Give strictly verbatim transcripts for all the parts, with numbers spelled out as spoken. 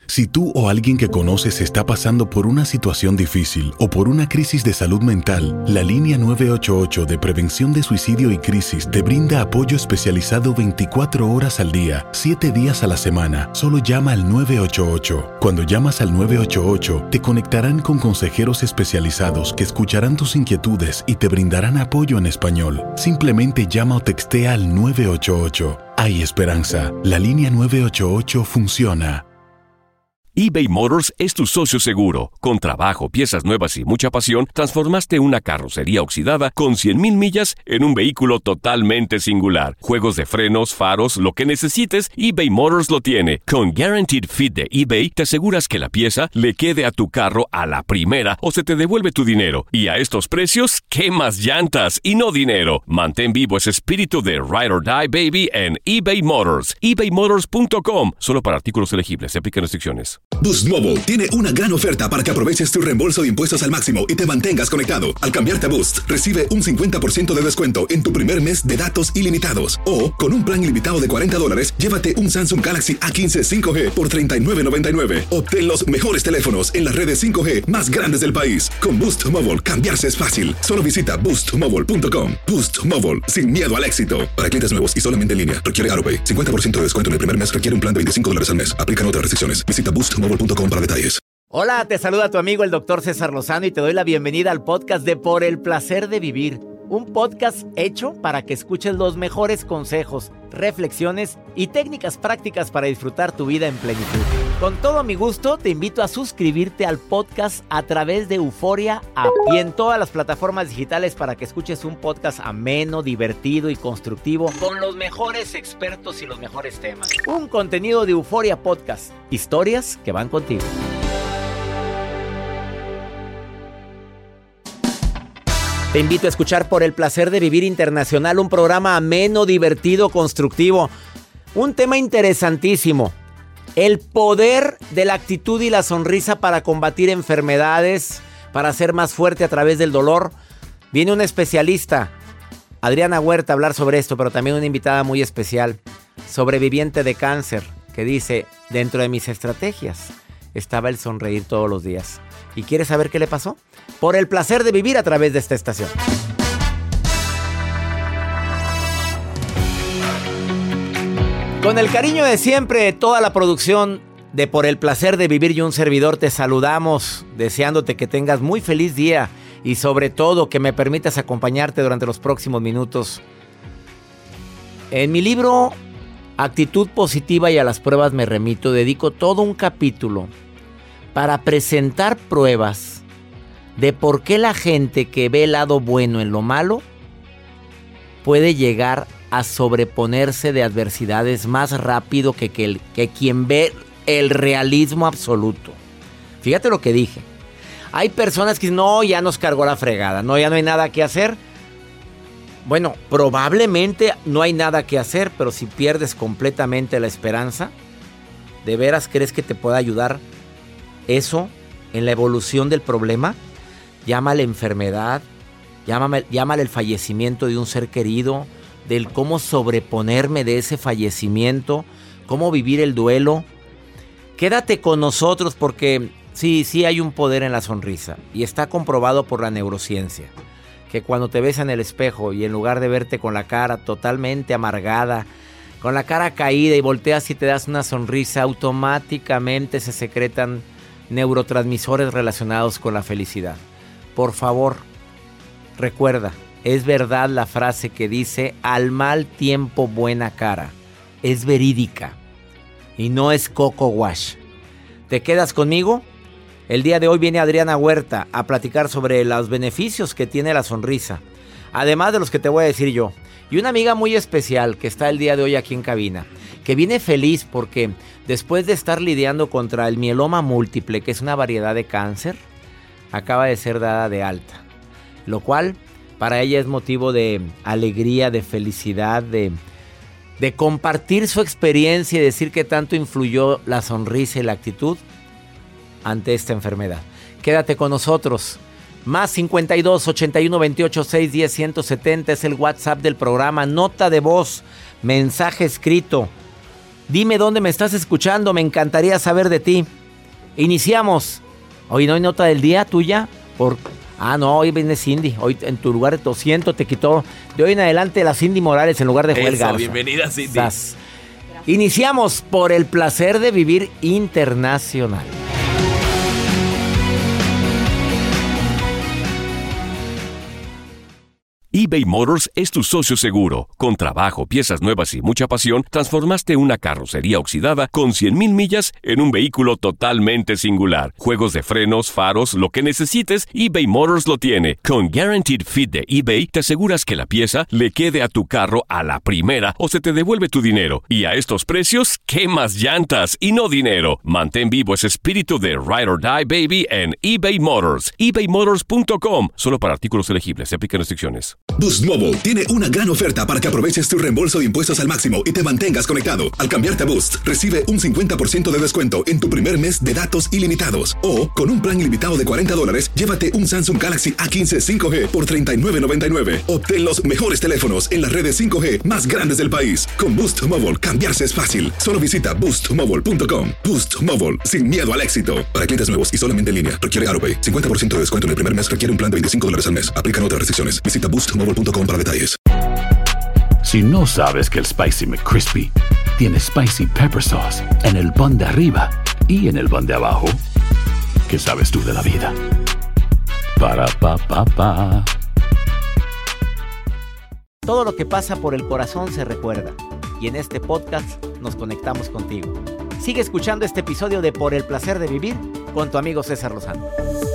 Si tú o alguien que conoces está pasando por una situación difícil o por una crisis de salud mental, la línea nueve ocho ocho de Prevención de Suicidio y Crisis te brinda apoyo especializado veinticuatro horas al día, siete días a la semana. Solo llama al nueve ocho ocho. Cuando llamas al nueve ocho ocho, te conectarán con consejeros especializados que escucharán tus inquietudes y te brindarán apoyo en español. Simplemente llama o textea al nueve ocho ocho. Hay esperanza. La línea nueve ocho ocho funciona. eBay Motors es tu socio seguro. Con trabajo, piezas nuevas y mucha pasión, transformaste una carrocería oxidada con cien mil millas en un vehículo totalmente singular. Juegos de frenos, faros, lo que necesites, eBay Motors lo tiene. Con Guaranteed Fit de eBay, te aseguras que la pieza le quede a tu carro a la primera o se te devuelve tu dinero. Y a estos precios, ¿qué más llantas y no dinero? Mantén vivo ese espíritu de Ride or Die, baby, en eBay Motors. ebay motors punto com. Solo para artículos elegibles. Se aplican restricciones. Boost Mobile tiene una gran oferta para que aproveches tu reembolso de impuestos al máximo y te mantengas conectado. Al cambiarte a Boost, recibe un cincuenta por ciento de descuento en tu primer mes de datos ilimitados. O, con un plan ilimitado de cuarenta dólares, llévate un Samsung Galaxy A quince cinco G por treinta y nueve noventa y nueve. Obtén los mejores teléfonos en las redes cinco G más grandes del país. Con Boost Mobile, cambiarse es fácil. Solo visita boost mobile punto com. Boost Mobile, sin miedo al éxito. Para clientes nuevos y solamente en línea, requiere AutoPay. cincuenta por ciento de descuento en el primer mes requiere un plan de veinticinco dólares al mes. Aplican otras restricciones. Visita boost mobile punto com para detalles. Hola, te saluda tu amigo el doctor César Lozano y te doy la bienvenida al podcast de Por el Placer de Vivir. Un podcast hecho para que escuches los mejores consejos, reflexiones y técnicas prácticas para disfrutar tu vida en plenitud. Con todo mi gusto, te invito a suscribirte al podcast a través de Euforia App y en todas las plataformas digitales para que escuches un podcast ameno, divertido y constructivo con los mejores expertos y los mejores temas. Un contenido de Euforia Podcast. Historias que van contigo. Te invito a escuchar Por el Placer de Vivir Internacional, un programa ameno, divertido, constructivo. Un tema interesantísimo. El poder de la actitud y la sonrisa para combatir enfermedades, para ser más fuerte a través del dolor. Viene una especialista, Adriana Huerta, a hablar sobre esto, pero también una invitada muy especial, sobreviviente de cáncer, que dice, dentro de mis estrategias estaba el sonreír todos los días. ¿Y quieres saber qué le pasó? Por el placer de vivir a través de esta estación. Con el cariño de siempre, toda la producción de Por el Placer de Vivir y un servidor te saludamos, deseándote que tengas muy feliz día y sobre todo que me permitas acompañarte durante los próximos minutos. En mi libro Actitud Positiva y a las Pruebas me remito, dedico todo un capítulo para presentar pruebas de por qué la gente que ve el lado bueno en lo malo puede llegar a sobreponerse de adversidades más rápido que, que, el, que quien ve el realismo absoluto. Fíjate lo que dije. Hay personas que dicen, no, ya nos cargó la fregada, no, ya no hay nada que hacer. Bueno, probablemente no hay nada que hacer, pero si pierdes completamente la esperanza, ¿de veras crees que te pueda ayudar eso en la evolución del problema? Llámale enfermedad, llámale, llámale el fallecimiento de un ser querido, del cómo sobreponerme de ese fallecimiento, cómo vivir el duelo. Quédate con nosotros porque sí, sí hay un poder en la sonrisa y está comprobado por la neurociencia, que cuando te ves en el espejo y en lugar de verte con la cara totalmente amargada, con la cara caída y volteas y te das una sonrisa, automáticamente se secretan neurotransmisores relacionados con la felicidad. Por favor, recuerda, es verdad la frase que dice, al mal tiempo buena cara. Es verídica y no es coco wash. ¿Te quedas conmigo? El día de hoy viene Adriana Huerta a platicar sobre los beneficios que tiene la sonrisa, además de los que te voy a decir yo. Y una amiga muy especial que está el día de hoy aquí en cabina, que viene feliz porque después de estar lidiando contra el mieloma múltiple, que es una variedad de cáncer, acaba de ser dada de alta. Lo cual para ella es motivo de alegría, de felicidad, de, de compartir su experiencia y decir que tanto influyó la sonrisa y la actitud ante esta enfermedad. Quédate con nosotros. Más cincuenta y dos, ochenta y uno, veintiocho, seiscientos diez, ciento setenta es el WhatsApp del programa. Nota de voz, mensaje escrito. Dime dónde me estás escuchando, me encantaría saber de ti. Iniciamos. Hoy no hay nota del día tuya. Por... Ah, no, hoy viene Cindy. Hoy en tu lugar, lo siento, te quitó. De hoy en adelante la Cindy Morales en lugar de Joel Garza. Bienvenida, Cindy. Estás. Iniciamos por el placer de vivir internacional. eBay Motors es tu socio seguro. Con trabajo, piezas nuevas y mucha pasión, transformaste una carrocería oxidada con cien mil millas en un vehículo totalmente singular. Juegos de frenos, faros, lo que necesites, eBay Motors lo tiene. Con Guaranteed Fit de eBay, te aseguras que la pieza le quede a tu carro a la primera o se te devuelve tu dinero. Y a estos precios, ¿quemas llantas y no dinero? Mantén vivo ese espíritu de Ride or Die, baby, en eBay Motors. ebay motors punto com. Solo para artículos elegibles. Se aplican restricciones. Boost Mobile tiene una gran oferta para que aproveches tu reembolso de impuestos al máximo y te mantengas conectado. Al cambiarte a Boost, recibe un cincuenta por ciento de descuento en tu primer mes de datos ilimitados. O, con un plan ilimitado de cuarenta dólares, llévate un Samsung Galaxy A quince cinco G por treinta y nueve noventa y nueve. Obtén los mejores teléfonos en las redes cinco G más grandes del país. Con Boost Mobile, cambiarse es fácil. Solo visita boost mobile punto com. Boost Mobile, sin miedo al éxito. Para clientes nuevos y solamente en línea, requiere AroPay. cincuenta por ciento de descuento en el primer mes requiere un plan de veinticinco dólares al mes. Aplican otras restricciones. Visita boost mobile punto com para detalles. Si no sabes que el Spicy McCrispy tiene Spicy Pepper Sauce en el pan de arriba y en el pan de abajo, ¿qué sabes tú de la vida? Para, pa, pa, pa. Todo lo que pasa por el corazón se recuerda. Y en este podcast nos conectamos contigo. Sigue escuchando este episodio de Por el placer de vivir con tu amigo César Lozano.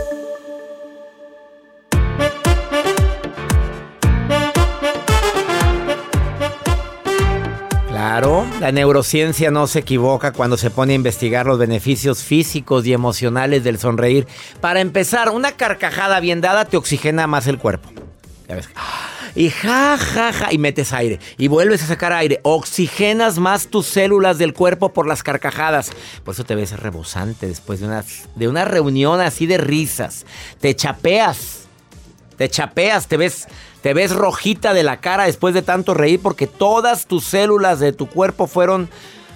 Claro, la neurociencia no se equivoca cuando se pone a investigar los beneficios físicos y emocionales del sonreír. Para empezar, una carcajada bien dada te oxigena más el cuerpo. Ya ves. Y ja, ja, ja, y metes aire. Y vuelves a sacar aire. Oxigenas más tus células del cuerpo por las carcajadas. Por eso te ves rebosante después de una, de una reunión así de risas. Te chapeas. Te chapeas, te ves... Te ves rojita de la cara después de tanto reír porque todas tus células de tu cuerpo fueron,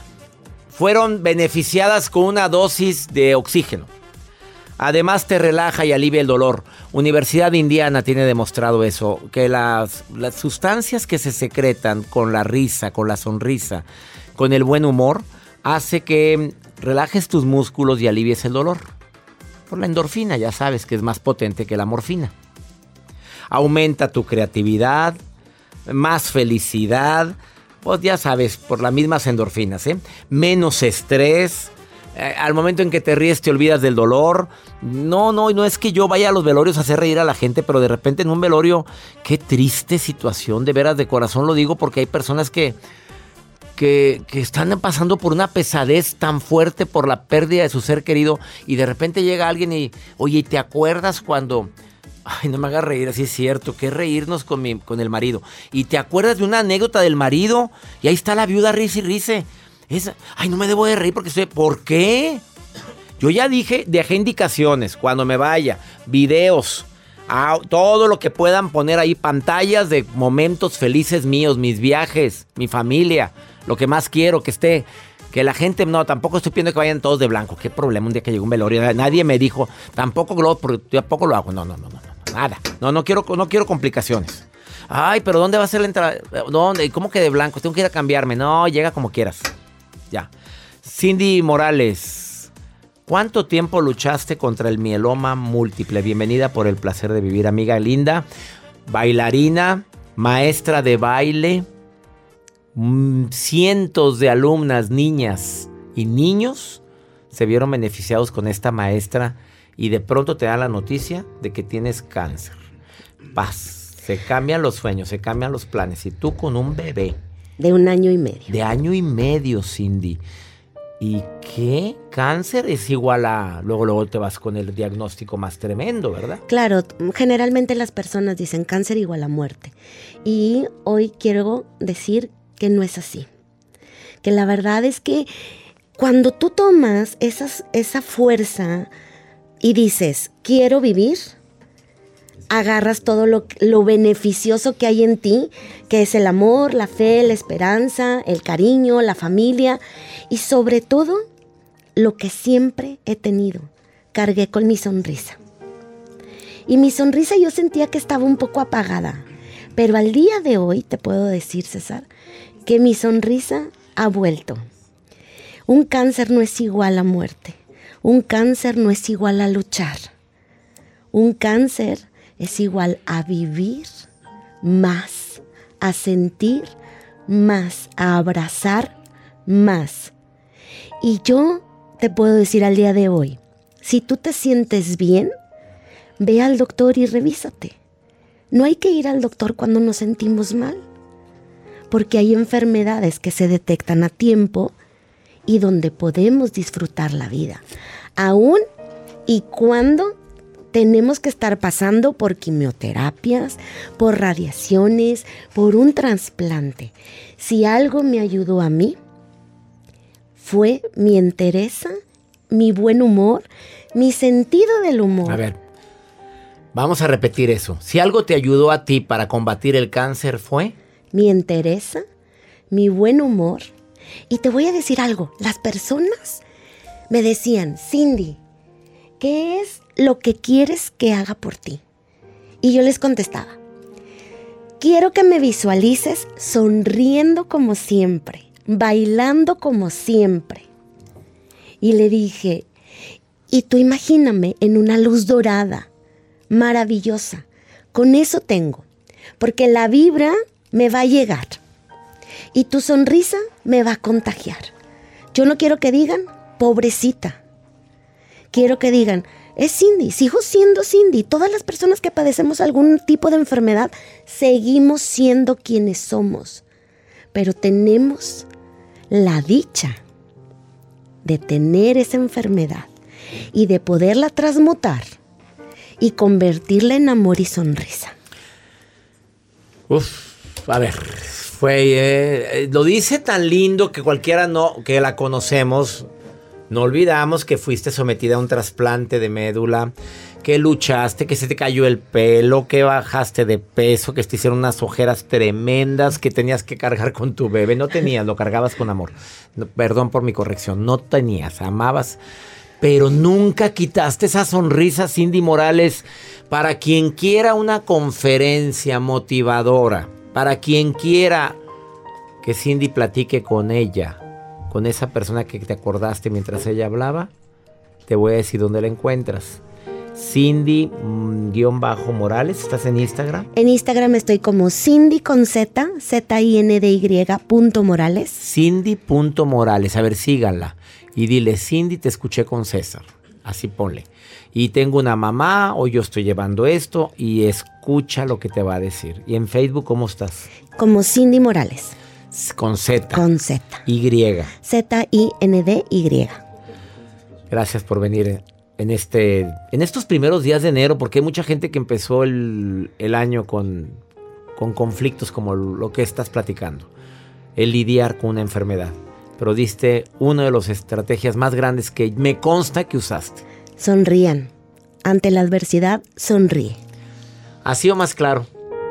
fueron beneficiadas con una dosis de oxígeno. Además te relaja y alivia el dolor. Universidad de Indiana tiene demostrado eso, que las, las sustancias que se secretan con la risa, con la sonrisa, con el buen humor, hace que relajes tus músculos y alivies el dolor. Por la endorfina, ya sabes que es más potente que la morfina. Aumenta tu creatividad, más felicidad, pues ya sabes, por las mismas endorfinas, ¿eh? Menos estrés, eh, al momento en que te ríes te olvidas del dolor. No, no, no es que yo vaya a los velorios a hacer reír a la gente, pero de repente en un velorio, qué triste situación, de veras de corazón lo digo, porque hay personas que, que, que están pasando por una pesadez tan fuerte por la pérdida de su ser querido y de repente llega alguien y, oye, ¿te acuerdas cuando... Ay, no me hagas reír, así es cierto, que reírnos con, mi, con el marido. Y te acuerdas de una anécdota del marido y ahí está la viuda risa y rice. Es, ay, no me debo de reír porque estoy... ¿Por qué? Yo ya dije, dejé indicaciones cuando me vaya, videos, ah, todo lo que puedan poner ahí, pantallas de momentos felices míos, mis viajes, mi familia, lo que más quiero, que esté... Que la gente, no, tampoco estoy pidiendo que vayan todos de blanco. Qué problema un día que llegó un velorio. Nadie me dijo, tampoco lo, porque yo tampoco lo hago. No, no, no, no, no, nada. No, no quiero, no quiero complicaciones. Ay, pero ¿dónde va a ser la entrada? ¿Dónde? ¿Cómo que de blanco? Tengo que ir a cambiarme. No, llega como quieras. Ya. Cindy Morales, ¿cuánto tiempo luchaste contra el mieloma múltiple? Bienvenida por el placer de vivir, amiga linda. Bailarina, maestra de baile. Cientos de alumnas, niñas y niños se vieron beneficiados con esta maestra y de pronto te dan la noticia de que tienes cáncer. Paz, se cambian los sueños, se cambian los planes y tú con un bebé. De un año y medio. De año y medio, Cindy. ¿Y qué? Cáncer es igual a... Luego, luego te vas con el diagnóstico más tremendo, ¿verdad? Claro, generalmente las personas dicen cáncer igual a muerte. Y hoy quiero decir que no es así. Que la verdad es que cuando tú tomas esas, esa fuerza y dices, quiero vivir, agarras todo lo, lo beneficioso que hay en ti, que es el amor, la fe, la esperanza, el cariño, la familia y sobre todo lo que siempre he tenido. Cargué con mi sonrisa. Y mi sonrisa yo sentía que estaba un poco apagada. Pero al día de hoy te puedo decir, César, que mi sonrisa ha vuelto. Un cáncer no es igual a muerte. Un cáncer no es igual a luchar. Un cáncer es igual a vivir más, a sentir más, a abrazar más. Y yo te puedo decir al día de hoy, si tú te sientes bien, ve al doctor y revísate. No hay que ir al doctor cuando nos sentimos mal, porque hay enfermedades que se detectan a tiempo y donde podemos disfrutar la vida, aún y cuando tenemos que estar pasando por quimioterapias, por radiaciones, por un trasplante. Si algo me ayudó a mí, fue mi entereza, mi buen humor, mi sentido del humor. A ver, vamos a repetir eso. Si algo te ayudó a ti para combatir el cáncer, ¿fue? Mi entereza, mi buen humor. Y te voy a decir algo, las personas me decían, Cindy, ¿qué es lo que quieres que haga por ti? Y yo les contestaba, quiero que me visualices sonriendo como siempre, bailando como siempre. Y le dije, y tú imagíname en una luz dorada, maravillosa, con eso tengo, porque la vibra me va a llegar y tu sonrisa me va a contagiar. Yo no quiero que digan, pobrecita, quiero que digan, es Cindy, sigo siendo Cindy. Todas las personas que padecemos algún tipo de enfermedad, seguimos siendo quienes somos, pero tenemos la dicha de tener esa enfermedad y de poderla transmutar y convertirla en amor y sonrisa. Uf, a ver, fue, eh, lo dice tan lindo que cualquiera no, que la conocemos, no olvidamos que fuiste sometida a un trasplante de médula, que luchaste, que se te cayó el pelo, que bajaste de peso, que te hicieron unas ojeras tremendas, que tenías que cargar con tu bebé. No tenías, lo cargabas con amor. No, perdón por mi corrección, no tenías, amabas, pero nunca quitaste esa sonrisa, Cindy Morales. Para quien quiera una conferencia motivadora, para quien quiera que Cindy platique con ella, con esa persona que te acordaste mientras ella hablaba, te voy a decir dónde la encuentras. Cindy-Morales, ¿estás en Instagram? En Instagram estoy como Cindy con Z, Z I N D Y punto Morales. Cindy.Morales, a ver, síganla. Y dile, Cindy, te escuché con César. Así ponle. Y tengo una mamá, hoy yo estoy llevando esto, y escucha lo que te va a decir. ¿Y en Facebook cómo estás? Como Cindy Morales. Con Z. Con Z. Y. Z I N D Y. Gracias por venir en este, en estos primeros días de enero, porque hay mucha gente que empezó el, el año con, con conflictos como lo que estás platicando. El lidiar con una enfermedad. Pero diste una de las estrategias más grandes que me consta que usaste. Sonrían. Ante la adversidad, sonríe. Así o más claro.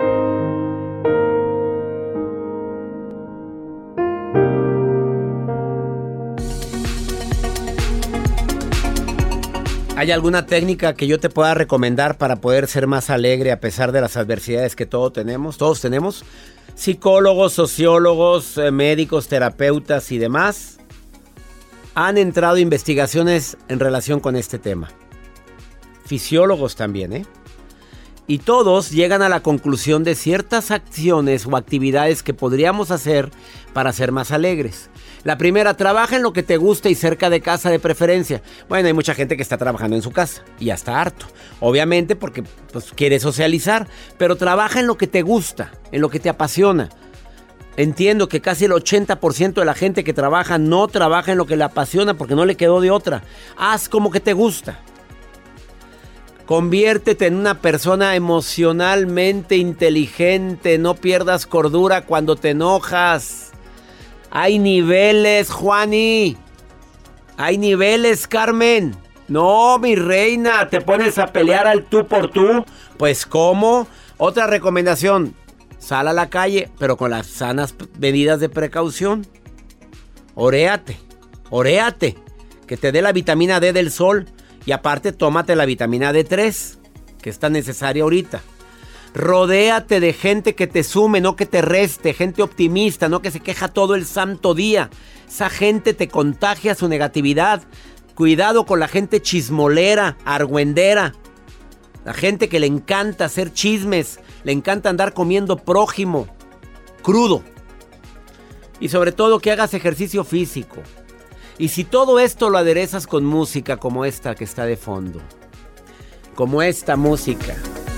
¿Hay alguna técnica que yo te pueda recomendar para poder ser más alegre a pesar de las adversidades que todos tenemos? Todos tenemos. Psicólogos, sociólogos, eh, médicos, terapeutas y demás han entrado investigaciones en relación con este tema. Fisiólogos también, ¿eh? Y todos llegan a la conclusión de ciertas acciones o actividades que podríamos hacer para ser más alegres. La primera, trabaja en lo que te gusta y cerca de casa de preferencia. Bueno, hay mucha gente que está trabajando en su casa y ya está harto. Obviamente porque pues, quiere socializar, pero trabaja en lo que te gusta, en lo que te apasiona. Entiendo que casi el ochenta por ciento de la gente que trabaja no trabaja en lo que le apasiona porque no le quedó de otra. Haz como que te gusta. Conviértete en una persona emocionalmente inteligente. No pierdas cordura cuando te enojas. Hay niveles, Juani. Hay niveles, Carmen. No, mi reina, te pones a pelear al tú por tú. Pues, ¿cómo? Otra recomendación, sal a la calle, pero con las sanas medidas de precaución. Oréate, oréate, que te dé la vitamina D del sol. Y aparte, tómate la vitamina D tres, que es tan necesaria ahorita. Rodéate de gente que te sume, no que te reste, gente optimista, no que se queja todo el santo día. Esa gente te contagia su negatividad. Cuidado con la gente chismolera, argüendera. La gente que le encanta hacer chismes, le encanta andar comiendo prójimo, crudo. Y sobre todo que hagas ejercicio físico. Y si todo esto lo aderezas con música como esta que está de fondo. Como esta música.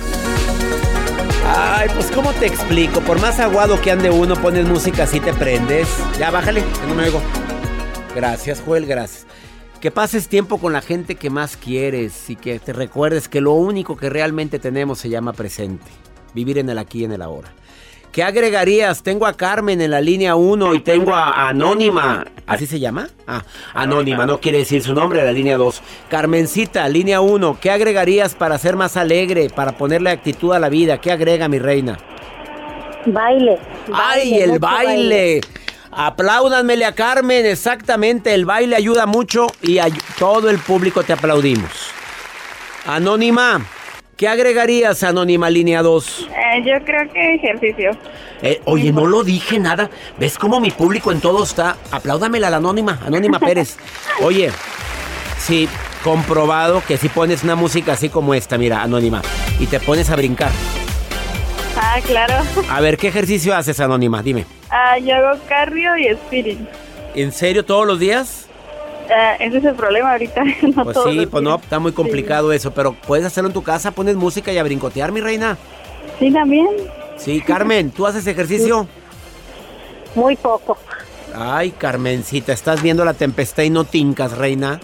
Ay, pues ¿cómo te explico? Por más aguado que ande uno, pones música así te prendes. Ya, bájale, que no me oigo. Gracias, Joel, gracias. Que pases tiempo con la gente que más quieres y que te recuerdes que lo único que realmente tenemos se llama presente. Vivir en el aquí y en el ahora. ¿Qué agregarías? Tengo a Carmen en la línea uno y tengo a Anónima. ¿Así se llama? Ah, Anónima, no quiere decir su nombre, la línea dos. Carmencita, línea uno. ¿Qué agregarías para ser más alegre, para ponerle actitud a la vida? ¿Qué agrega, mi reina? Baile. ¡Ay, baile, el baile! baile. Apláudanmele a Carmen, exactamente. El baile ayuda mucho y a todo el público te aplaudimos. Anónima. ¿Qué agregarías, Anónima, línea dos? Eh, yo creo que ejercicio. Eh, oye, no lo dije nada. ¿Ves cómo mi público en todo está? Apláudamela a la Anónima, Anónima Pérez. Oye, sí, comprobado que si pones una música así como esta, mira, Anónima, y te pones a brincar. Ah, claro. A ver, ¿qué ejercicio haces, Anónima? Dime. Ah, yo hago cardio y spinning. ¿En serio todos los días? Uh, ese es el problema ahorita. No pues todos sí, los pues días. no, está muy complicado sí. Eso, pero puedes hacerlo en tu casa, pones música y a brincotear, mi reina. Sí, también. Sí, Carmen, ¿tú haces ejercicio? Muy poco. Ay, Carmencita, estás viendo la tempestad y no tincas, reina.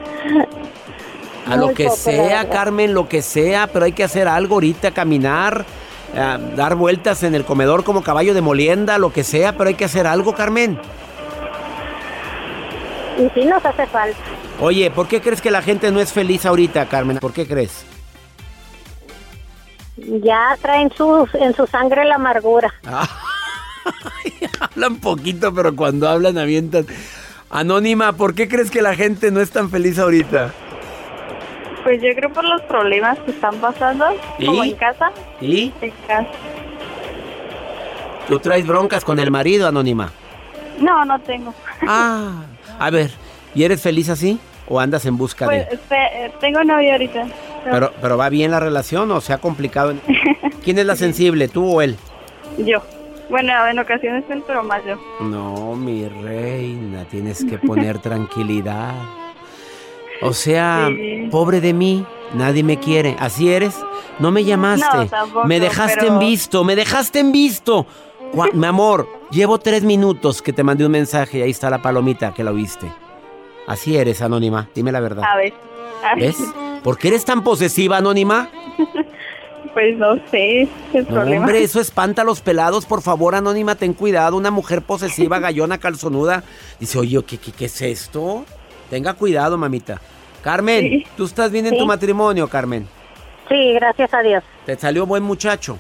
A Muy lo que poco, sea, Carmen, lo que sea, pero hay que hacer algo ahorita, caminar, eh, dar vueltas en el comedor como caballo de molienda, lo que sea, pero hay que hacer algo, Carmen. Y sí nos hace falta. Oye, ¿por qué crees que la gente no es feliz ahorita, Carmen? ¿Por qué crees? Ya traen sus, en su sangre la amargura. Ay, hablan poquito, pero cuando hablan avientan. Anónima, ¿por qué crees que la gente no es tan feliz ahorita? Pues yo creo por los problemas que están pasando, ¿Y? como en casa. ¿Y? En casa. ¿Tú traes broncas con el marido, Anónima? No, no tengo. Ah, a ver, ¿y eres feliz así? ¿O andas en busca Pues de...? este, tengo novio ahorita. Pero, pero ¿va bien la relación o se ha complicado? ¿Quién es la sensible, tú o él? Yo. Bueno, en ocasiones él, pero más yo. No, mi reina, tienes que poner tranquilidad. O sea, Sí. pobre de mí, nadie me quiere. ¿Así eres? No me llamaste. No, tampoco, me dejaste pero- en visto, me dejaste en visto. Gua- Mi amor, llevo tres minutos que te mandé un mensaje y ahí está la palomita que la oíste. Así eres, Anónima, dime la verdad. A ver. A ver. ¿Ves? ¿Por qué eres tan posesiva, Anónima? Pues no sé, es el No, problema. hombre, eso espanta a los pelados. Por favor, Anónima, ten cuidado. Una mujer posesiva, gallona, calzonuda. Dice, oye, ¿qué, qué, qué es esto? Tenga cuidado, mamita. Carmen, Sí. ¿tú estás bien en Sí. tu matrimonio, Carmen? Sí, gracias a Dios. ¿Te salió buen muchacho?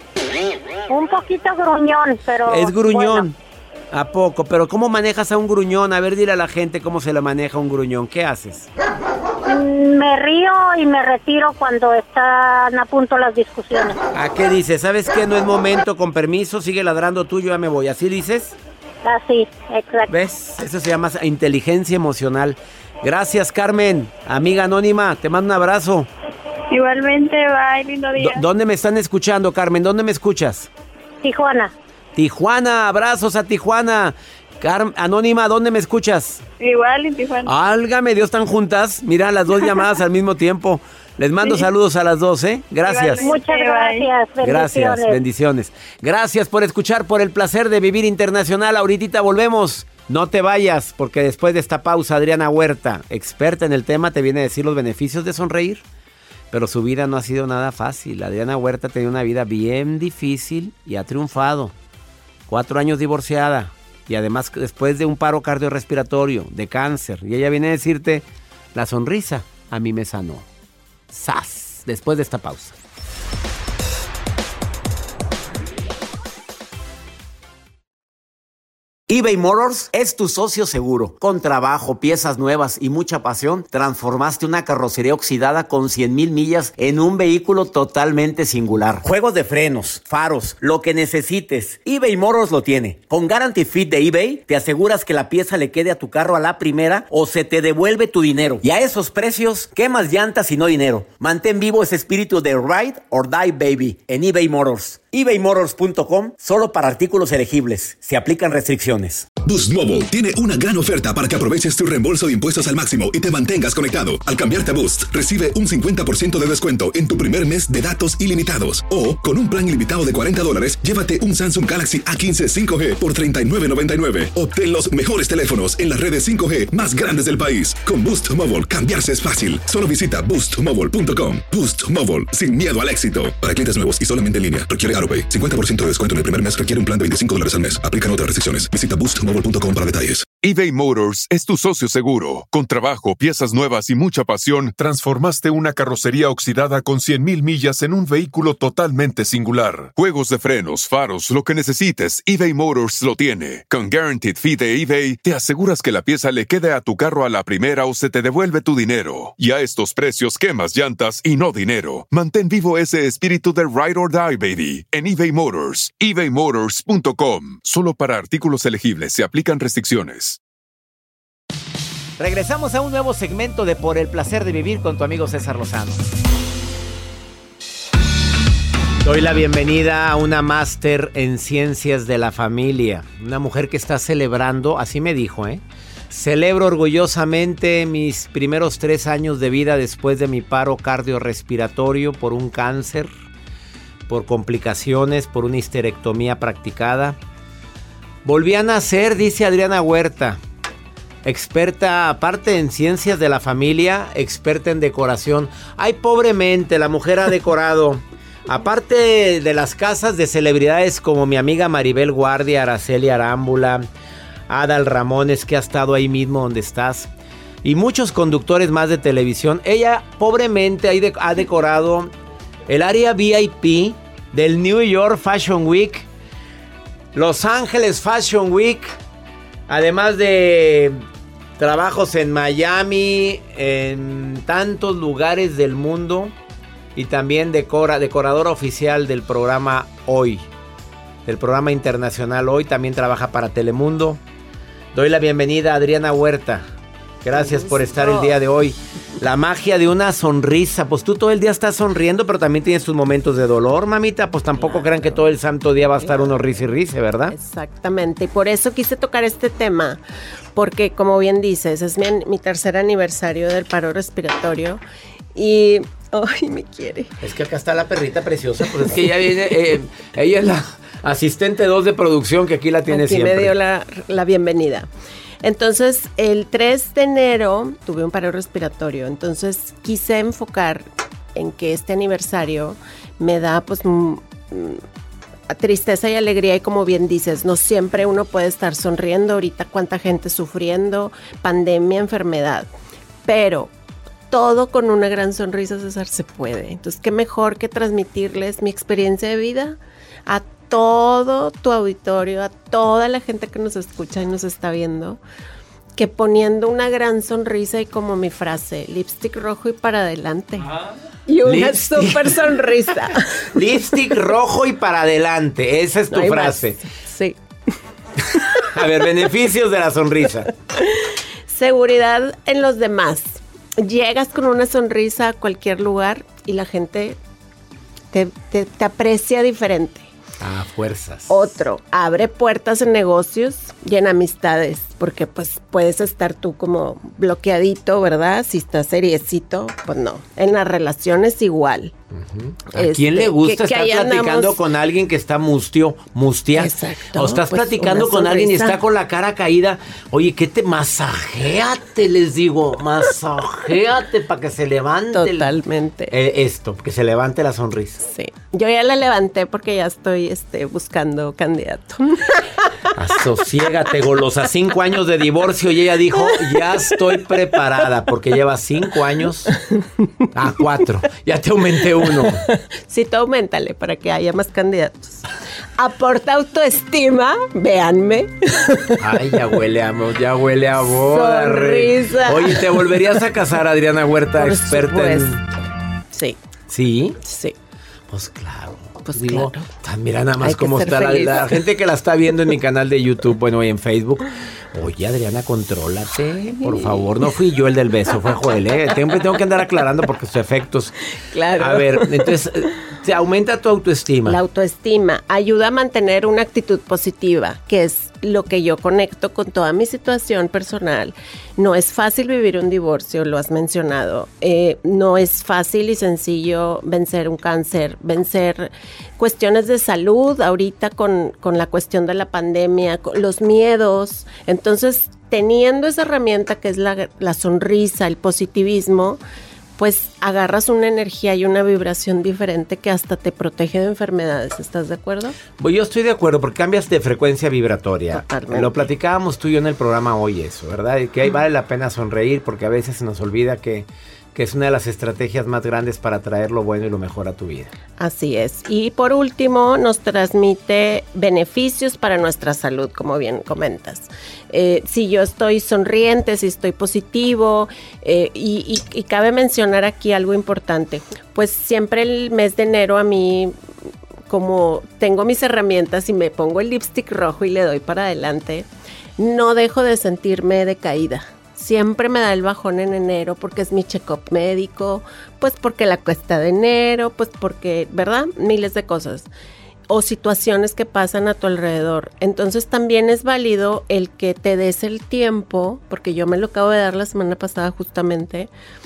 Un poquito gruñón, pero... Es gruñón. bueno. ¿A poco? ¿Pero cómo manejas a un gruñón? A ver, dile a la gente cómo se le maneja a un gruñón. ¿Qué haces? Mm, Me río y me retiro cuando están a punto las discusiones. ¿A qué dices? ¿Sabes qué? No es momento, con permiso, sigue ladrando tú, yo ya me voy. ¿Así dices? Así, exacto. ¿Ves? Eso se llama inteligencia emocional. Gracias, Carmen. Amiga Anónima, te mando un abrazo. Igualmente, bye, lindo día. Do- ¿Dónde me están escuchando, Carmen? ¿Dónde me escuchas? Tijuana. Tijuana, abrazos a Tijuana. Car- Anónima, ¿dónde me escuchas? Igual en Tijuana. Álgame, Dios, están juntas. Mira, las dos llamadas al mismo tiempo. Les mando Sí. saludos a las dos, ¿eh? Gracias. Igualmente. Muchas Bye. gracias. Bendiciones. Gracias, bendiciones. Gracias por escuchar, por el placer de vivir internacional. Ahorita volvemos. No te vayas, porque después de esta pausa, Adriana Huerta, experta en el tema, te viene a decir los beneficios de sonreír. Pero su vida no ha sido nada fácil. Adriana Huerta tenía una vida bien difícil y ha triunfado. Cuatro años divorciada y además después de un paro cardiorrespiratorio, de cáncer. Y ella viene a decirte la sonrisa a mí me sanó. ¡Sas! Después de esta pausa. eBay Motors es tu socio seguro. Con trabajo, piezas nuevas y mucha pasión, transformaste una carrocería oxidada con cien mil millas en un vehículo totalmente singular. Juegos de frenos, faros, lo que necesites, eBay Motors lo tiene. Con Guarantee Fit de eBay, te aseguras que la pieza le quede a tu carro a la primera o se te devuelve tu dinero. Y a esos precios, ¿qué más llantas y no dinero? Mantén vivo ese espíritu de Ride or Die, baby, en eBay Motors. ebay motors punto com, solo para artículos elegibles. Se aplican restricciones. Boost Mobile tiene una gran oferta para que aproveches tu reembolso de impuestos al máximo y te mantengas conectado. Al cambiarte a Boost, recibe un cincuenta por ciento de descuento en tu primer mes de datos ilimitados. O, con un plan ilimitado de cuarenta dólares, llévate un Samsung Galaxy A quince cinco G por treinta y nueve noventa y nueve. Obtén los mejores teléfonos en las redes cinco G más grandes del país. Con Boost Mobile, cambiarse es fácil. Solo visita boost mobile punto com. Boost Mobile, sin miedo al éxito. Para clientes nuevos y solamente en línea, requiere AutoPay. cincuenta por ciento de descuento en el primer mes requiere un plan de veinticinco dólares al mes. Aplican otras restricciones. Visita boost mobile punto com para detalles. eBay Motors es tu socio seguro. Con trabajo, piezas nuevas y mucha pasión, transformaste una carrocería oxidada con cien mil millas en un vehículo totalmente singular. Juegos de frenos, faros, lo que necesites, eBay Motors lo tiene. Con Guaranteed Fee de eBay, te aseguras que la pieza le quede a tu carro a la primera o se te devuelve tu dinero. Y a estos precios, quemas llantas y no dinero. Mantén vivo ese espíritu de Ride or Die, baby, en eBay Motors. ebay motors punto com. Solo para artículos elegibles se aplican restricciones. Regresamos a un nuevo segmento de Por el Placer de Vivir con tu amigo César Lozano. Doy la bienvenida a una máster en Ciencias de la Familia. Una mujer que está celebrando, así me dijo, ¿eh? Celebro orgullosamente mis primeros tres años de vida después de mi paro cardiorrespiratorio por un cáncer, por complicaciones, por una histerectomía practicada. Volví a nacer, dice Adriana Huerta. Experta, aparte en ciencias de la familia, experta en decoración. Ay, pobremente, la mujer ha decorado. Aparte de las casas de celebridades como mi amiga Maribel Guardia, Araceli Arámbula, Adal Ramones, que ha estado ahí mismo donde estás, y muchos conductores más de televisión, ella pobremente ha decorado el área V I P del New York Fashion Week, Los Ángeles Fashion Week, además de trabajos en Miami, en tantos lugares del mundo, y también decora, decoradora oficial del programa Hoy, del programa internacional Hoy, también trabaja para Telemundo. Doy la bienvenida a Adriana Huerta. Gracias por estar el día de hoy. La magia de una sonrisa. Pues tú todo el día estás sonriendo, pero también tienes tus momentos de dolor, mamita. Pues tampoco claro. Crean que todo el santo día va a estar uno risa y risa, ¿verdad? Exactamente. Y por eso quise tocar este tema. Porque, como bien dices, es mi, mi tercer aniversario del paro respiratorio. Y... ¡ay, me quiere! Es que acá está la perrita preciosa. Pues es que ella viene... Eh, ella es la asistente dos de producción que aquí la tiene aquí siempre. Me dio la, la bienvenida. Entonces, el tres de enero tuve un paro respiratorio, entonces quise enfocar en que este aniversario me da pues m- m- tristeza y alegría, y como bien dices, no siempre uno puede estar sonriendo. Ahorita cuánta gente sufriendo, pandemia, enfermedad, pero todo con una gran sonrisa, César, se puede. Entonces, qué mejor que transmitirles mi experiencia de vida a todo tu auditorio, a toda la gente que nos escucha y nos está viendo, que poniendo una gran sonrisa y como mi frase, lipstick rojo y para adelante. Ah, y una lipstick. Súper sonrisa. Lipstick rojo y para adelante, esa es tu no frase. Más. Sí. A ver, beneficios de la sonrisa. Seguridad en los demás. Llegas con una sonrisa a cualquier lugar y la gente te, te, te aprecia diferente. Ah, fuerzas. Otro, abre puertas en negocios y en amistades, porque pues puedes estar tú como bloqueadito, ¿verdad? Si estás seriecito, pues no. En las relaciones igual. Uh-huh. ¿A este, quién le gusta que, estar que platicando andamos... con alguien que está mustio, mustia? Exacto. O estás pues platicando con sonrisa. Alguien y está con la cara caída. Oye, ¿qué te masajéate? Les digo, masajéate para que se levante. Totalmente. El, eh, esto, que se levante la sonrisa. Sí. Yo ya la levanté porque ya estoy este, buscando candidato. Asosiégate, golosa. Cinco años de divorcio y ella dijo, ya estoy preparada porque lleva cinco años a cuatro. Ya te aumenté uno. Sí, tú auméntale para que haya más candidatos. Aporta autoestima, véanme. Ay, ya huele a, ya huele a boda. Sonrisa. Oye, ¿te volverías a casar, Adriana Huerta, Por experta supuesto. en...? Sí. ¿Sí? Sí. Pues claro. Pues Digo, claro. Mira nada más Hay cómo está la, la gente que la está viendo en mi canal de YouTube, bueno, y en Facebook. Oye, Adriana, contrólate, por favor. No fui yo el del beso, fue Joel, ¿eh? Tengo, tengo que andar aclarando porque sus efectos. Claro. A ver, entonces, se aumenta tu autoestima. La autoestima ayuda a mantener una actitud positiva, que es lo que yo conecto con toda mi situación personal. No es fácil vivir un divorcio, lo has mencionado. Eh, no es fácil y sencillo vencer un cáncer, vencer cuestiones de salud ahorita con, con la cuestión de la pandemia, con los miedos. Entonces, teniendo esa herramienta que es la, la sonrisa, el positivismo, pues agarras una energía y una vibración diferente que hasta te protege de enfermedades. ¿Estás de acuerdo? Pues yo estoy de acuerdo porque cambias de frecuencia vibratoria. Totalmente. Lo platicábamos tú y yo en el programa hoy eso, ¿verdad? Y que ahí vale la pena sonreír porque a veces se nos olvida que, que es una de las estrategias más grandes para traer lo bueno y lo mejor a tu vida. Así es. Y por último, nos transmite beneficios para nuestra salud, como bien comentas. Eh, si yo estoy sonriente, si estoy positivo, eh, y, y, y cabe mencionar aquí algo importante, pues siempre el mes de enero a mí, como tengo mis herramientas y me pongo el lipstick rojo y le doy para adelante, no dejo de sentirme decaída. Siempre me da el bajón en enero porque es mi check-up médico, pues porque la cuesta de enero, pues porque, ¿verdad? Miles de cosas. O situaciones que pasan a tu alrededor. Entonces también es válido el que te des el tiempo, porque yo me lo acabo de dar la semana pasada justamente,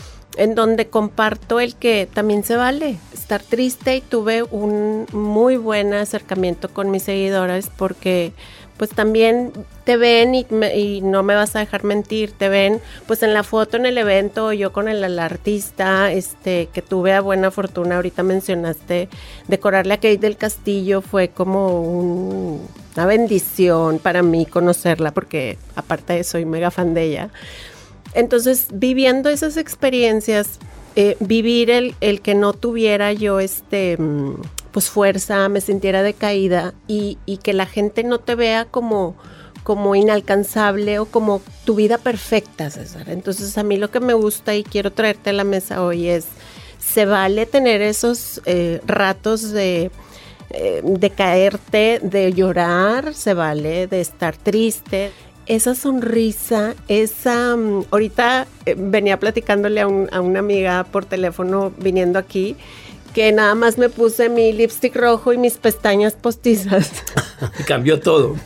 en donde comparto el que también se vale estar triste y tuve un muy buen acercamiento con mis seguidoras porque pues también te ven y, me, y no me vas a dejar mentir, te ven pues en la foto en el evento, yo con el, el artista este que tuve a buena fortuna, ahorita mencionaste, decorarle a Kate del Castillo fue como un, una bendición para mí conocerla porque aparte de soy mega fan de ella. Entonces viviendo esas experiencias, eh, vivir el, el que no tuviera yo este... pues fuerza, me sintiera decaída y, y que la gente no te vea como, como inalcanzable o como tu vida perfecta, César. Entonces a mí lo que me gusta y quiero traerte a la mesa hoy es, se vale tener esos eh, ratos de, eh, de caerte, de llorar, se vale de estar triste. Esa sonrisa, esa... Um, ahorita eh, venía platicándole a, un, a una amiga por teléfono viniendo aquí, que nada más me puse mi lipstick rojo y mis pestañas postizas. Y cambió todo.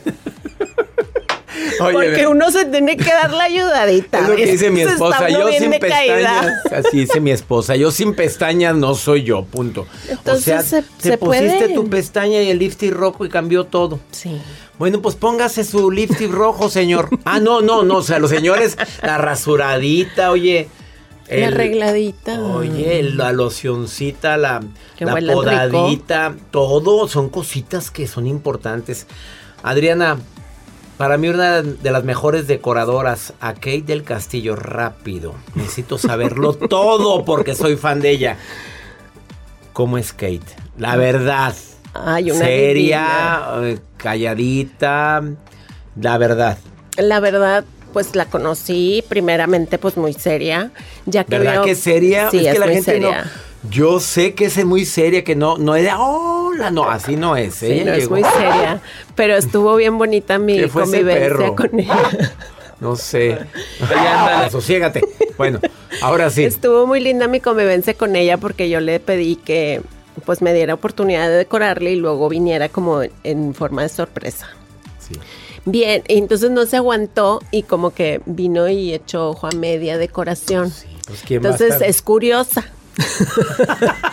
Oye, porque uno se tiene que dar la ayudadita. Es lo que dice mi esposa, yo sin pestañas, así dice mi esposa, yo sin pestañas no soy yo, punto. Entonces, o sea, se, te se pusiste puede. tu pestaña y el lipstick rojo y cambió todo. Sí. Bueno, pues póngase su lipstick rojo, señor. Ah, no, no, no, o sea, los señores, la rasuradita, oye... El, la arregladita. Oye, la locioncita, la, la podadita, rico. Todo son cositas que son importantes. Adriana, para mí una de las mejores decoradoras, a Kate del Castillo, rápido. Necesito saberlo todo porque soy fan de ella. ¿Cómo es Kate? La verdad. Ay, una seria, eh, calladita, la verdad. La verdad. Pues la conocí primeramente pues muy seria, ya que ¿verdad veo, que seria? Sí, es que es la muy gente seria. No, yo sé que es muy seria, que no, no es de hola, no, así no es. Sí, ella no llegó. Es muy seria, pero estuvo bien bonita mi convivencia con ella. No sé. Ya, asosiégate. Bueno, ahora sí. Estuvo muy linda mi convivencia con ella porque yo le pedí que pues me diera oportunidad de decorarle y luego viniera como en forma de sorpresa. Sí. Bien, entonces no se aguantó y como que vino y echó ojo a media decoración. Sí, pues ¿quién entonces va a estar? Es curiosa.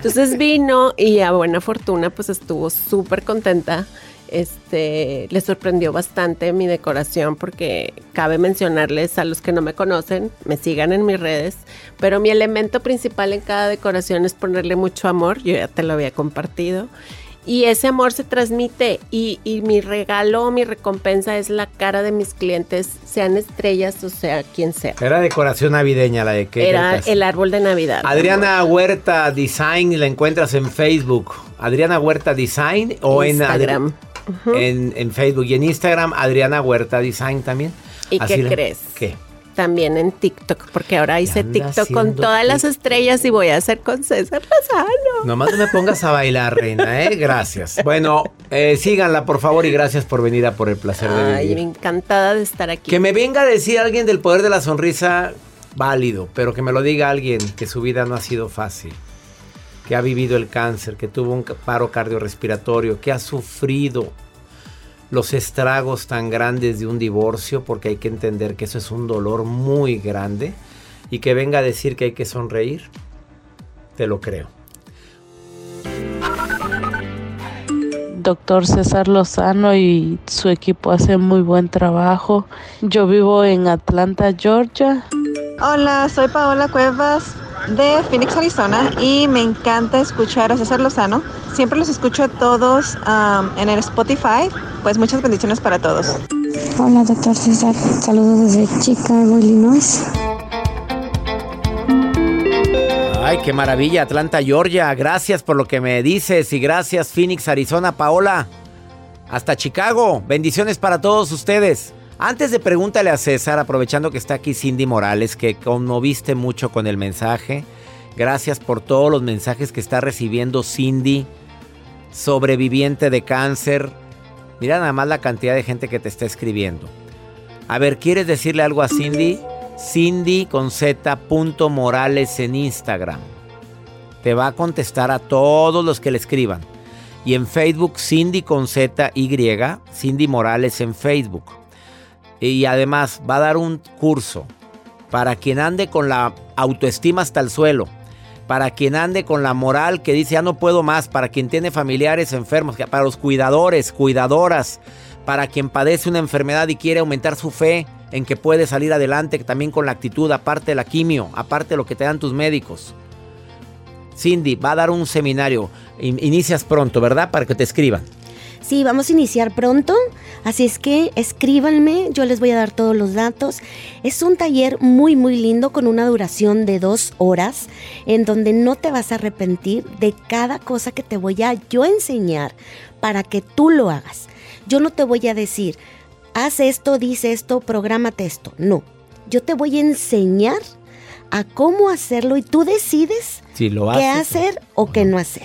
Entonces vino y a buena fortuna pues estuvo súper contenta. Este, le sorprendió bastante mi decoración porque cabe mencionarles a los que no me conocen, me sigan en mis redes, pero mi elemento principal en cada decoración es ponerle mucho amor, yo ya te lo había compartido, y ese amor se transmite y, y mi regalo, mi recompensa es la cara de mis clientes, sean estrellas o sea quien sea. Era decoración navideña la de que Era el árbol de Navidad. Adriana Huerta Design, la encuentras en Facebook. Adriana Huerta Design o Instagram. en Uh-huh. En, en Facebook y en Instagram, Adriana Huerta Design también. ¿Y Así qué la, crees? ¿Qué? También en TikTok, porque ahora hice TikTok con todas TikTok. Las estrellas y voy a hacer con César Lozano. Nomás no me pongas a bailar, reina, ¿eh? Gracias. Bueno, eh, síganla, por favor, y gracias por venir a Por el Placer de Vivir. Ay, encantada de estar aquí. Que me venga a decir alguien del poder de la sonrisa, válido, pero que me lo diga alguien que su vida no ha sido fácil, que ha vivido el cáncer, que tuvo un paro cardiorrespiratorio, que ha sufrido los estragos tan grandes de un divorcio, porque hay que entender que eso es un dolor muy grande, y que venga a decir que hay que sonreír, te lo creo. Doctor César Lozano y su equipo hacen muy buen trabajo. Yo vivo en Atlanta, Georgia. Hola, soy Paola Cuevas de Phoenix, Arizona, y me encanta escuchar a César Lozano. Siempre los escucho todos um, en el Spotify. Pues muchas bendiciones para todos. Hola, doctor César. Saludos desde Chicago, Illinois. Ay, qué maravilla, Atlanta, Georgia. Gracias por lo que me dices y gracias, Phoenix, Arizona, Paola. Hasta Chicago. Bendiciones para todos ustedes. Antes de pregúntale a César, aprovechando que está aquí Cindy Morales, que conmoviste mucho con el mensaje. Gracias por todos los mensajes que está recibiendo Cindy, sobreviviente de cáncer. Mira nada más la cantidad de gente que te está escribiendo. A ver, ¿quieres decirle algo a Cindy? Cindy con Z punto Morales en Instagram. Te va a contestar a todos los que le escriban. Y en Facebook, Cindy con Z Y, Cindy Morales en Facebook. Y además va a dar un curso para quien ande con la autoestima hasta el suelo, para quien ande con la moral que dice ya no puedo más, para quien tiene familiares enfermos, para los cuidadores, cuidadoras, para quien padece una enfermedad y quiere aumentar su fe en que puede salir adelante también con la actitud, aparte de la quimio, aparte de lo que te dan tus médicos. Cindy va a dar un seminario, inicias pronto, ¿verdad? Para que te escriban. Sí, vamos a iniciar pronto, así es que escríbanme, yo les voy a dar todos los datos. Es un taller muy muy lindo con una duración de dos horas en donde no te vas a arrepentir de cada cosa que te voy a yo enseñar para que tú lo hagas. Yo no te voy a decir, haz esto, dice esto, prográmate esto. No, yo te voy a enseñar a cómo hacerlo y tú decides si lo qué haces, hacer o qué no hacer.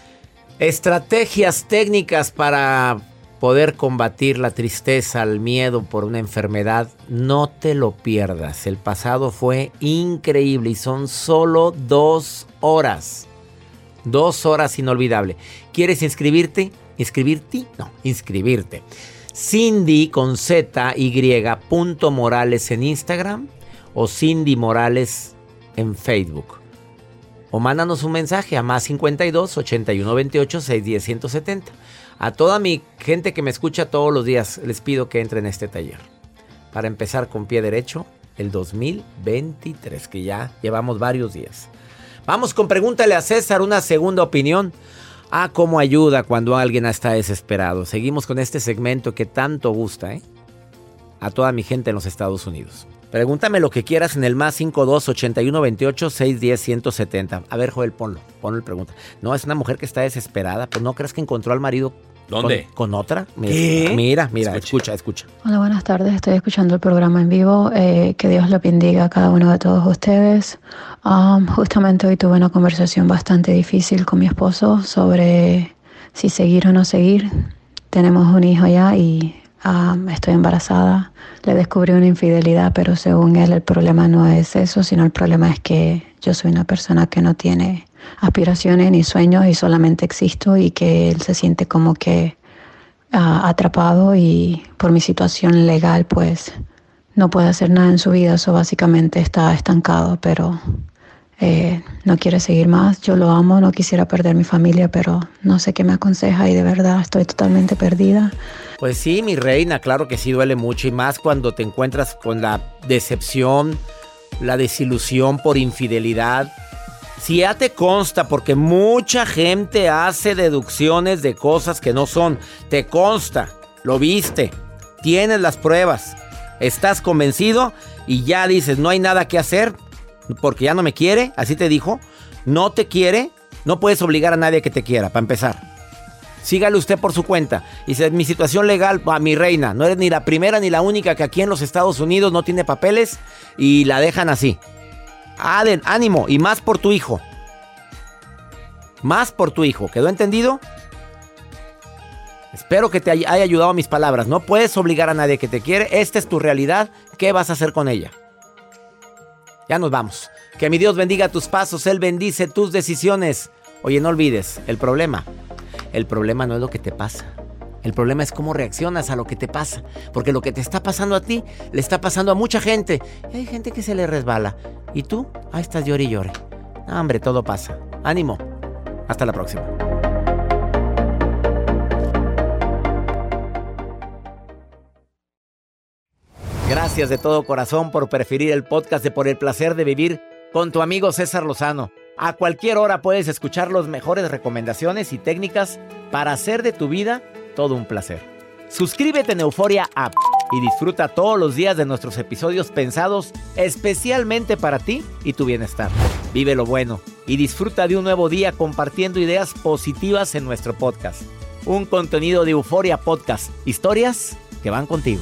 Estrategias técnicas para poder combatir la tristeza, el miedo por una enfermedad. No te lo pierdas. El pasado fue increíble y son solo dos horas. Dos horas inolvidable. ¿Quieres inscribirte? ¿Inscribirte? No, inscribirte. Cindy con Z Y punto Morales en Instagram o Cindy Morales en Facebook. O mándanos un mensaje a más cincuenta y dos, ochenta y uno, veintiocho, seiscientos diez, ciento setenta. A toda mi gente que me escucha todos los días, les pido que entren en este taller. Para empezar con pie derecho, el dos mil veintitrés, que ya llevamos varios días. Vamos con Pregúntale a César, una segunda opinión. Ah, cómo ayuda cuando alguien está desesperado. Seguimos con este segmento que tanto gusta, ¿eh? A toda mi gente en los Estados Unidos. Pregúntame lo que quieras en el más cincuenta y dos, ochenta y uno, veintiocho, seiscientos diez, ciento setenta. A ver, Joel, ponlo. Ponlo el pregunta. No, es una mujer que está desesperada. Pues no crees que encontró al marido. ¿Dónde? Con, con otra. Mira, ¿Qué? Mira, mira, Escucha. escucha, escucha. Hola, buenas tardes. Estoy escuchando el programa en vivo. Eh, que Dios lo bendiga a cada uno de todos ustedes. Um, justamente hoy tuve una conversación bastante difícil con mi esposo sobre si seguir o no seguir. Tenemos un hijo ya y um, estoy embarazada. Le descubrí una infidelidad, pero según él el problema no es eso, sino el problema es que yo soy una persona que no tiene aspiraciones ni sueños y solamente existo, y que él se siente como que uh, atrapado y por mi situación legal pues no puede hacer nada en su vida. Eso básicamente está estancado, pero eh, no quiere seguir más. Yo lo amo, no quisiera perder mi familia, pero no sé qué me aconseja y de verdad estoy totalmente perdida. Pues sí, mi reina, claro que sí duele mucho y más cuando te encuentras con la decepción, la desilusión por infidelidad. Si ya te consta, porque mucha gente hace deducciones de cosas que no son, te consta, lo viste, tienes las pruebas, estás convencido y ya dices, no hay nada que hacer porque ya no me quiere, así te dijo, no te quiere, no puedes obligar a nadie a que te quiera, para empezar. Sígale usted por su cuenta. Y dice, mi situación legal, a mi reina, no eres ni la primera ni la única que aquí en los Estados Unidos no tiene papeles y la dejan así. Aden, ánimo, y más por tu hijo. Más por tu hijo, ¿quedó entendido? Espero que te haya ayudado mis palabras. No puedes obligar a nadie que te quiere. Esta es tu realidad. ¿Qué vas a hacer con ella? Ya nos vamos. Que mi Dios bendiga tus pasos. Él bendice tus decisiones. Oye, no olvides, el problema. El problema no es lo que te pasa. El problema es cómo reaccionas a lo que te pasa. Porque lo que te está pasando a ti, le está pasando a mucha gente. Y hay gente que se le resbala. Y tú, ahí estás llore y llore. No, hombre, todo pasa. Ánimo. Hasta la próxima. Gracias de todo corazón por preferir el podcast de Por el Placer de Vivir con tu amigo César Lozano. A cualquier hora puedes escuchar las mejores recomendaciones y técnicas para hacer de tu vida todo un placer. Suscríbete en Euforia App y disfruta todos los días de nuestros episodios pensados especialmente para ti y tu bienestar. Vive lo bueno y disfruta de un nuevo día compartiendo ideas positivas en nuestro podcast. Un contenido de Euforia Podcast. Historias que van contigo.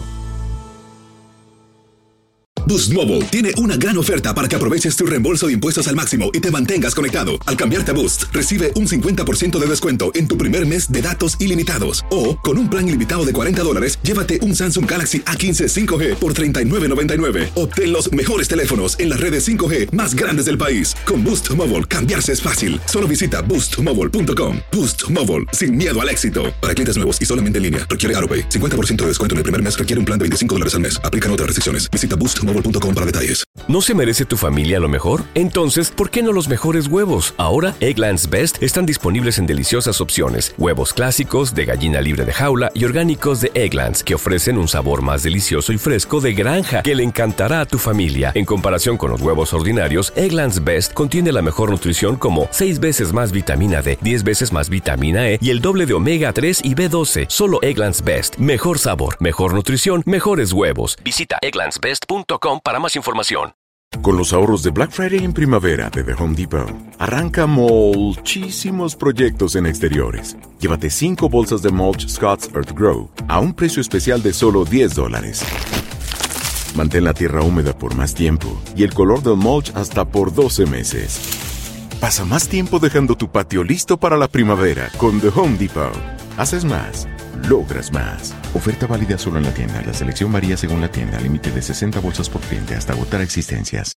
Boost Mobile tiene una gran oferta para que aproveches tu reembolso de impuestos al máximo y te mantengas conectado. Al cambiarte a Boost, recibe un cincuenta por ciento de descuento en tu primer mes de datos ilimitados. O, con un plan ilimitado de cuarenta dólares, llévate un Samsung Galaxy A quince cinco G por treinta y nueve noventa y nueve. Obtén los mejores teléfonos en las redes cinco G más grandes del país. Con Boost Mobile, cambiarse es fácil. Solo visita boost mobile punto com. Boost Mobile, sin miedo al éxito. Para clientes nuevos y solamente en línea, requiere AutoPay. cincuenta por ciento de descuento en el primer mes requiere un plan de veinticinco dólares al mes. Aplican otras restricciones. Visita boost mobile punto com para detalles. ¿No se merece tu familia lo mejor? Entonces, ¿por qué no los mejores huevos? Ahora, Eggland's Best están disponibles en deliciosas opciones. Huevos clásicos, de gallina libre de jaula y orgánicos de Eggland's, que ofrecen un sabor más delicioso y fresco de granja que le encantará a tu familia. En comparación con los huevos ordinarios, Eggland's Best contiene la mejor nutrición como seis veces más vitamina D, diez veces más vitamina E y el doble de omega tres y B doce. Solo Eggland's Best. Mejor sabor, mejor nutrición, mejores huevos. Visita egglands best punto com para más información. Con los ahorros de Black Friday en primavera de The Home Depot, arranca muchísimos proyectos en exteriores. Llévate cinco bolsas de mulch Scott's Earth Grow a un precio especial de solo diez dólares. Mantén la tierra húmeda por más tiempo y el color del mulch hasta por doce meses. Pasa más tiempo dejando tu patio listo para la primavera con The Home Depot. Haces más, logras más. Oferta válida solo en la tienda. La selección varía según la tienda. Límite de sesenta bolsas por cliente hasta agotar existencias.